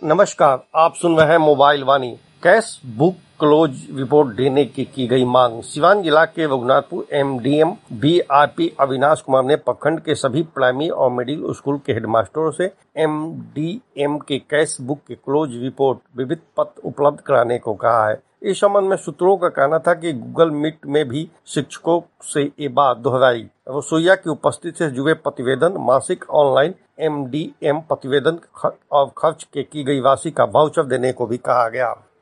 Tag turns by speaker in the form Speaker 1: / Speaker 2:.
Speaker 1: नमस्कार, आप सुन रहे हैं mobile Vani. Cash book close report देने की गई मांग। सिवान जिला के रघुनाथपुर एमडीएम बीआरपी अविनाश कुमार ने प्रखंड के सभी प्राइमरी और मिडिल स्कूल के हेडमास्टरों से एमडीएम के कैश बुक के क्लोज रिपोर्ट विविध पत्र उपलब्ध कराने को कहा है। इस संबंध में सूत्रों का कहना था कि गूगल मीट में भी शिक्षकों से ये बात दोहराई। रसोईया की उपस्थिति से जुड़े प्रतिवेदन, मासिक ऑनलाइन एमडीएम प्रतिवेदन और खर्च की गई राशि का वाउचर देने को भी कहा गया।